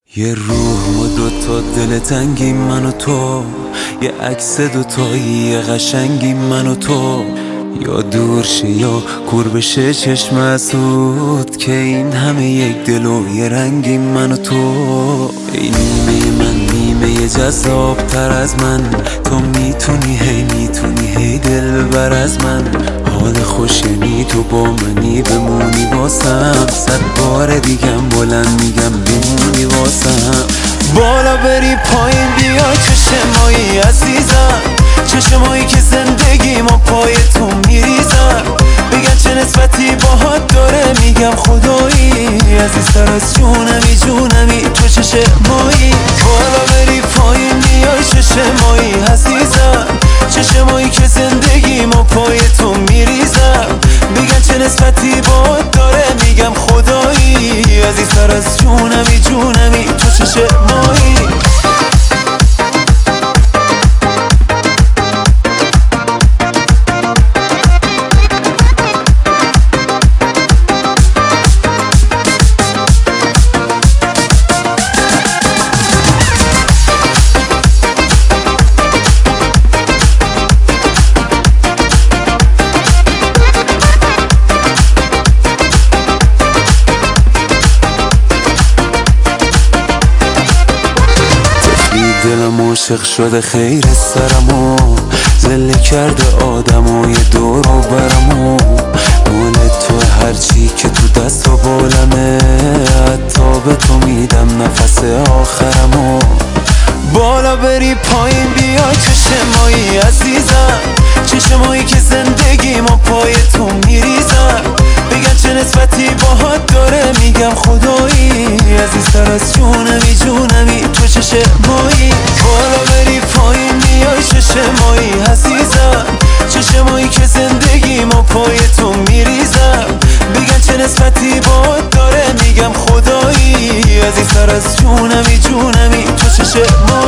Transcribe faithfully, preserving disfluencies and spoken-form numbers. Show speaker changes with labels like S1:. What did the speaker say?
S1: یه روح و دوتا دل تنگی من و تو، یه عکس دوتایی یه قشنگی من و تو، یا دور شه یا کور بشه چشم اسود که این همه یک دل و یه رنگی من و تو. ای نیمه من نیمه یه جذاب تر از من، تو میتونی هی میتونی هی دل بر از من. حال خوشمی تو با منی بمونی واسم، صد بار دیگم بلند میگم بمونی واسم. بالا بری پایین بیا چشمایی عزیزم، چشمایی که زندگیمو پای تو میریزم. بگن چه نسبتی باهات داره میگم خدایی، عزیزتر از جونمی جونمی تو چشمایی. بالا بری پایین بیای چشمایی عزیزم، چشمایی که زندگیمو پای تو میریزم. بگن چه نسبتی باهات داره میگم خدایی، عزیزتر از جونمی جونمی تو چشمایی. دلم عاشق شده خیر سرمو، زله کرده آدمو یه دور و برمو. مال تو هرچی که تو دست و بالمه، حتی به تو میدم نفس آخرمو. بالا بری پایین بیا چشمایی عزیزم، چشمایی که زندگیمو پای تو میریزم. بگن چه نسبتی باهات داره میگم خدایی، عزیزتر از جونمی جونمی تو چشمایی. بالا بری پایین بیای چشمایی عزیزم، چشمایی که زندگیمو پای تو میریزم. بگن چه نسبتی باهات داره میگم خدایی، عزیزتر از جونمی جونمی تو چشمایی.